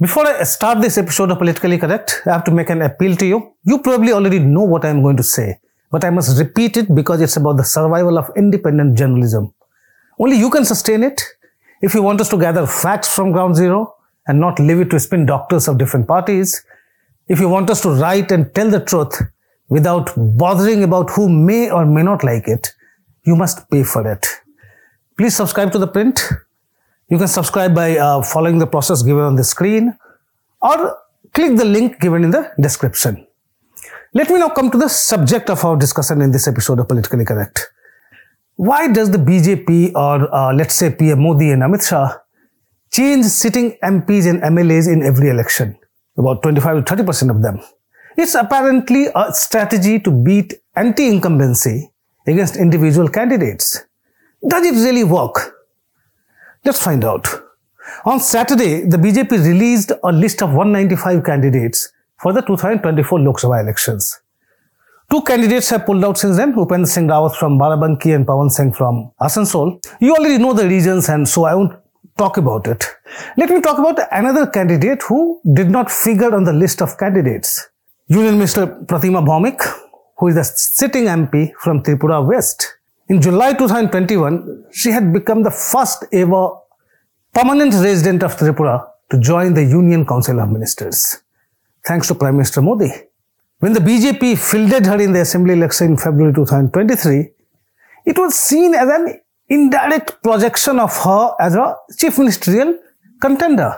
Before I start this episode of Politically Correct, I have to make an appeal to you. You probably already know what I am going to say, but I must repeat it because it's about the survival of independent journalism. Only you can sustain it. If you want us to gather facts from ground zero and not leave it to spin doctors of different parties, if you want us to write and tell the truth without bothering about who may or may not like it, you must pay for it. Please subscribe to the print. You can subscribe by following the process given on the screen or click the link given in the description. Let me now come to the subject of our discussion in this episode of Politically Correct. Why does the BJP or let's say PM Modi and Amit Shah change sitting MPs and MLAs in every election? About 25 to 30% of them. It's apparently a strategy to beat anti-incumbency against individual candidates. Does it really work? Let's find out. On Saturday, the BJP released a list of 195 candidates for the 2024 Lok Sabha elections. Two candidates have pulled out since then, Upendra Singh Rawat from Barabanki and Pawan Singh from Asansol. You already know the reasons and so I won't talk about it. Let me talk about another candidate who did not figure on the list of candidates. Union Minister Pratima Bhaumik, who is a sitting MP from Tripura West. In July 2021, she had become the first ever permanent resident of Tripura to join the Union Council of Ministers, thanks to Prime Minister Modi. When the BJP fielded her in the assembly election in February 2023, it was seen as an indirect projection of her as a chief ministerial contender.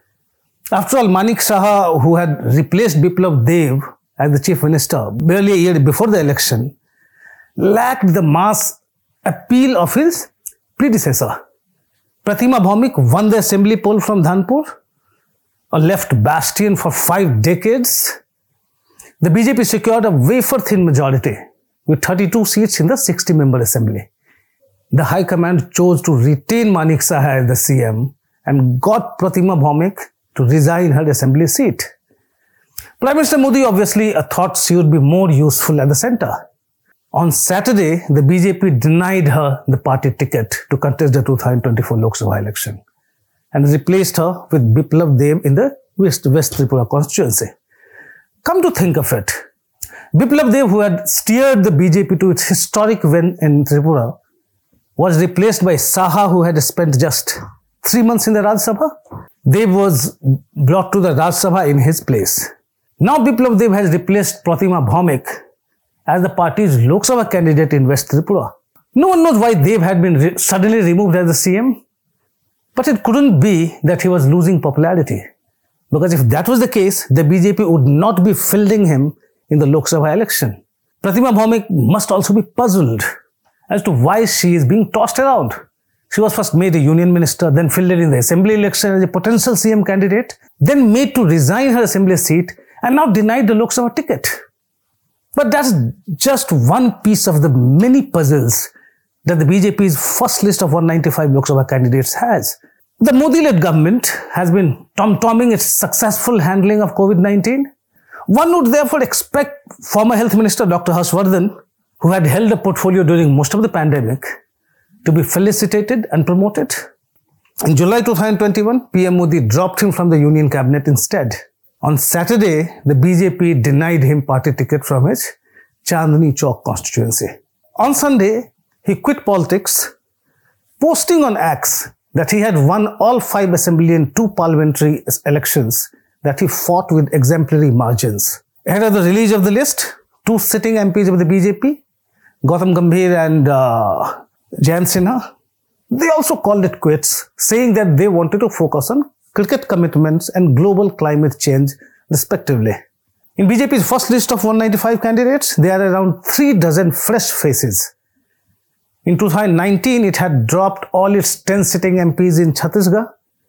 After all, Manik Saha, who had replaced Biplab Dev as the chief minister barely a year before the election, lacked the mass appeal of his predecessor. Pratima Bhaumik won the assembly poll from Dhanpur, a left bastion for 5 decades. The BJP secured a wafer-thin majority with 32 seats in the 60-member assembly. The High Command chose to retain Manik Saha as the CM and got Pratima Bhaumik to resign her assembly seat. Prime Minister Modi obviously thought she would be more useful at the centre. On Saturday, the BJP denied her the party ticket to contest the 2024 Lok Sabha election and replaced her with Biplab Dev in the West Tripura constituency. Come to think of it, Biplab Dev, who had steered the BJP to its historic win in Tripura, was replaced by Saha, who had spent just 3 months in the Rajya Sabha. Dev was brought to the Rajya Sabha in his place. Now Biplab Dev has replaced Pratima Bhaumik as the party's Lok Sabha candidate in West Tripura. No one knows why Dev had been suddenly removed as the CM, but it couldn't be that he was losing popularity. Because if that was the case, the BJP would not be fielding him in the Lok Sabha election. Pratima Bhaumik must also be puzzled as to why she is being tossed around. She was first made a union minister, then fielded in the assembly election as a potential CM candidate, then made to resign her assembly seat and now denied the Lok Sabha ticket. But that's just one piece of the many puzzles that the BJP's first list of 195 Lok Sabha candidates has. The Modi-led government has been tom-tomming its successful handling of COVID-19. One would therefore expect former Health Minister Dr. Harshvardhan, who had held a portfolio during most of the pandemic, to be felicitated and promoted. In July 2021, PM Modi dropped him from the Union Cabinet instead. On Saturday, the BJP denied him party ticket from his Chandni Chowk constituency. On Sunday, he quit politics, posting on X that he had won all 5 assembly and 2 parliamentary elections that he fought with exemplary margins. Ahead of the release of the list, 2 sitting MPs of the BJP, Gautam Gambhir and Jayant Sinha, they also called it quits, saying that they wanted to focus on cricket commitments and global climate change respectively. In BJP's first list of 195 candidates, there are around 3 dozen fresh faces. In 2019, it had dropped all its 10 sitting MPs in Chhattisgarh.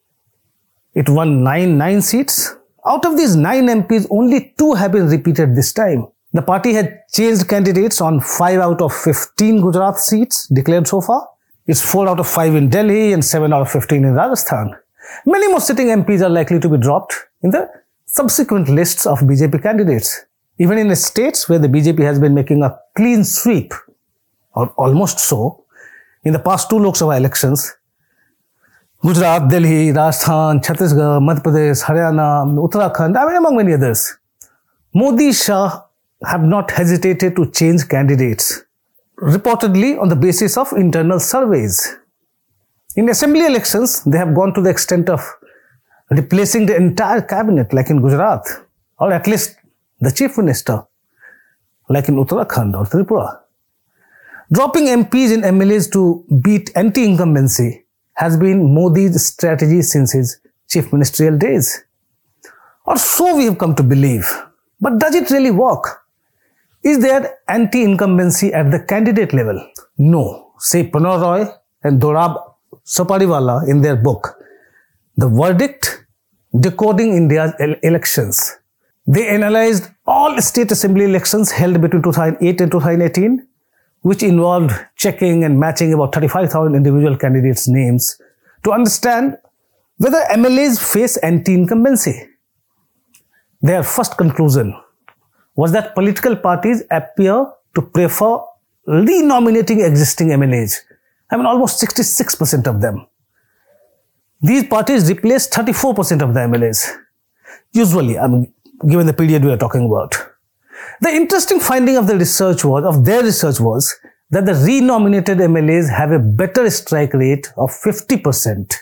It won 9 seats. Out of these 9 MPs, only 2 have been repeated this time. The party had changed candidates on 5 out of 15 Gujarat seats declared so far. It's 4 out of 5 in Delhi and 7 out of 15 in Rajasthan. Many more sitting MPs are likely to be dropped in the subsequent lists of BJP candidates. Even in the states where the BJP has been making a clean sweep, or almost so, in the past 2 Lok Sabha elections, Gujarat, Delhi, Rajasthan, Chhattisgarh, Madhya Pradesh, Haryana, Uttarakhand, I mean, among many others. Modi Shah have not hesitated to change candidates, reportedly on the basis of internal surveys. In assembly elections, they have gone to the extent of replacing the entire cabinet, like in Gujarat, or at least the chief minister, like in Uttarakhand or Tripura. Dropping MPs and MLAs to beat anti-incumbency has been Modi's strategy since his chief ministerial days. Or so we have come to believe. But does it really work? Is there anti-incumbency at the candidate level? No, say Prannoy Roy and Dorab Sapariwala in their book, The Verdict, Decoding India's Elections. They analyzed all state assembly elections held between 2008 and 2018, which involved checking and matching about 35,000 individual candidates' names to understand whether MLAs face anti-incumbency. Their first conclusion was that political parties appear to prefer renominating existing MLAs. I mean, almost 66% of them. These parties replace 34% of the MLAs. Usually, I mean, given the period we are talking about. The interesting finding of their research was that the renominated MLAs have a better strike rate of 50%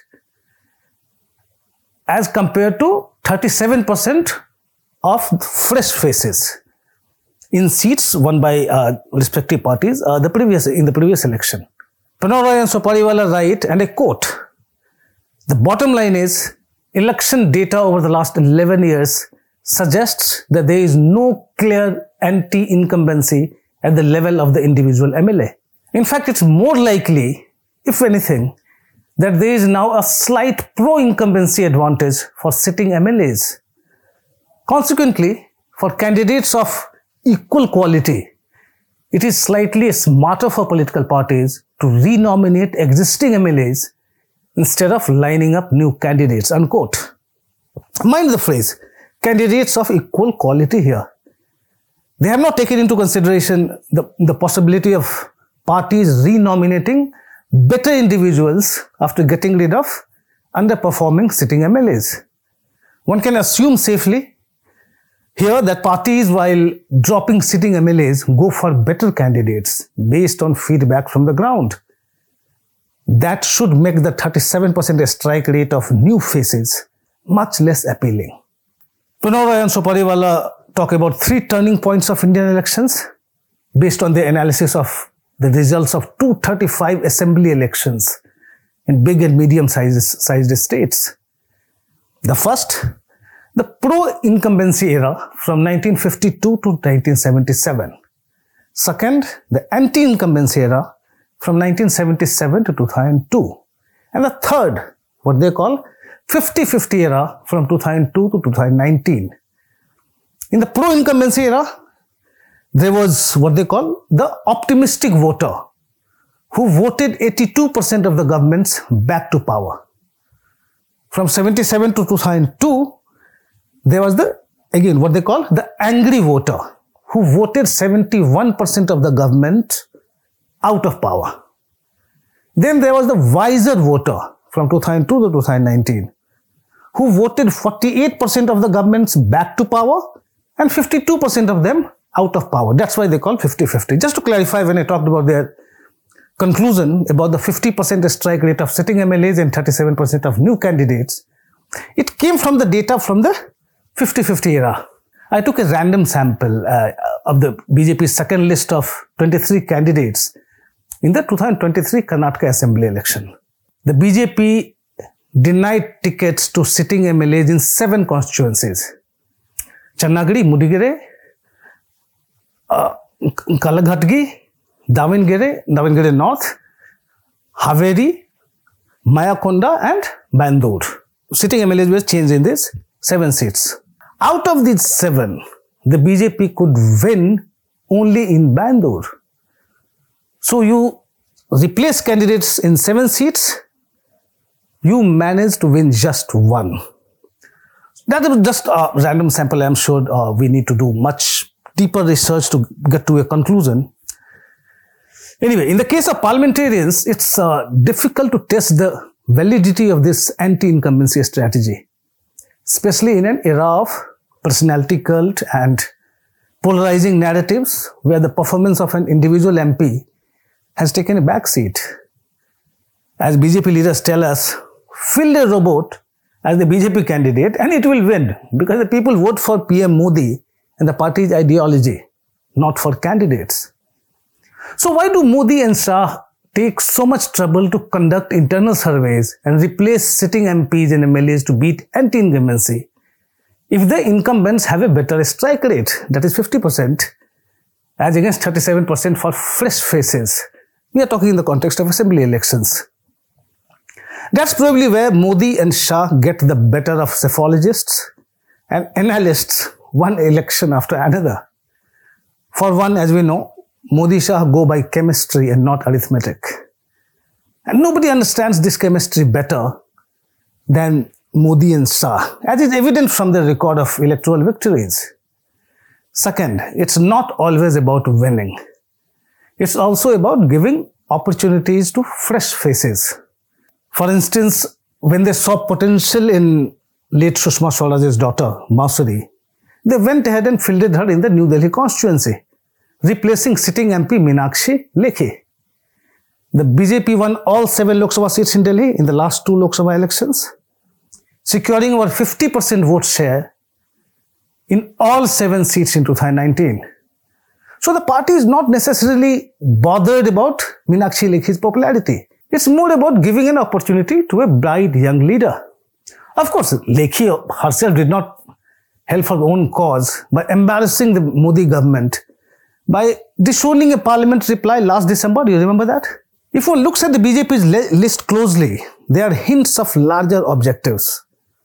as compared to 37% of fresh faces in seats won by respective parties in the previous election. Prannoy Roy and Sapariwala write, and I quote, "The bottom line is, election data over the last 11 years suggests that there is no clear anti-incumbency at the level of the individual MLA. In fact, it's more likely, if anything, that there is now a slight pro-incumbency advantage for sitting MLAs. Consequently, for candidates of equal quality, it is slightly smarter for political parties to renominate existing MLAs instead of lining up new candidates," unquote. Mind the phrase, candidates of equal quality here. They have not taken into consideration the possibility of parties renominating better individuals after getting rid of underperforming sitting MLAs. One can assume safely here that parties, while dropping sitting MLAs, go for better candidates based on feedback from the ground. That should make the 37% strike rate of new faces much less appealing. Prannoy Roy and Sapariwala talk about 3 turning points of Indian elections based on their analysis of the results of 235 assembly elections in big and medium-sized states. The first, the pro-incumbency era from 1952 to 1977. Second, the anti-incumbency era from 1977 to 2002. And the third, what they call 50-50 era from 2002 to 2019. In the pro-incumbency era, there was what they call the optimistic voter who voted 82% of the governments back to power. From 77 to 2002, there was what they call the angry voter who voted 71% of the government out of power. Then there was the wiser voter from 2002 to 2019 who voted 48% of the governments back to power and 52% of them out of power. That's why they call 50-50. Just to clarify, when I talked about their conclusion about the 50% strike rate of sitting MLAs and 37% of new candidates, it came from the data from the 50-50 era. I took a random sample of the BJP's second list of 23 candidates in the 2023 Karnataka Assembly election. The BJP denied tickets to sitting MLAs in 7 constituencies: Channagiri, Mudigere, Kalaghatgi, Davangere North, Haveri, Mayakonda and Bandur. Sitting MLAs were changed in these 7 seats. Out of these 7, the BJP could win only in Bandur. So you replace candidates in 7 seats, you manage to win just 1. That is just a random sample. I am sure we need to do much deeper research to get to a conclusion. Anyway, in the case of parliamentarians, it's difficult to test the validity of this anti-incumbency strategy, especially in an era of personality cult and polarizing narratives where the performance of an individual MP has taken a backseat. As BJP leaders tell us, field a robot as the BJP candidate and it will win because the people vote for PM Modi and the party's ideology, not for candidates. So why do Modi and Shah take so much trouble to conduct internal surveys and replace sitting MPs and MLAs to beat anti-incumbency if the incumbents have a better strike rate, that is 50%, as against 37% for fresh faces? We are talking in the context of assembly elections. That's probably where Modi and Shah get the better of psephologists and analysts one election after another. For one, as we know, Modi Shah go by chemistry and not arithmetic. And nobody understands this chemistry better than Modi and Shah, as is evident from the record of electoral victories. Second, it's not always about winning. It's also about giving opportunities to fresh faces. For instance, when they saw potential in late Sushma Swaraj's daughter, Masuri, they went ahead and fielded her in the New Delhi constituency, replacing sitting MP Meenakshi Lekhi. The BJP won all 7 Lok Sabha seats in Delhi in the last 2 Lok Sabha elections, securing over 50% vote share in all 7 seats in 2019. So the party is not necessarily bothered about Meenakshi Lekhi's popularity. It's more about giving an opportunity to a bright young leader. Of course, Lekhi herself did not help her own cause by embarrassing the Modi government by disowning a parliament reply last December. Do you remember that? If one looks at the BJP's list closely, there are hints of larger objectives.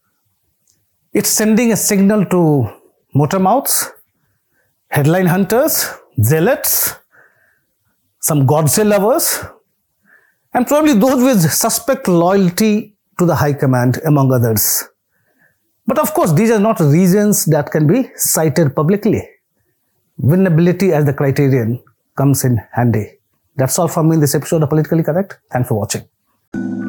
It's sending a signal to motor mouths, headline hunters, zealots, some Godse lovers, and probably those with suspect loyalty to the high command, among others. But of course, these are not reasons that can be cited publicly. Winnability as the criterion comes in handy. That's all from me in this episode of Politically Correct. Thanks for watching.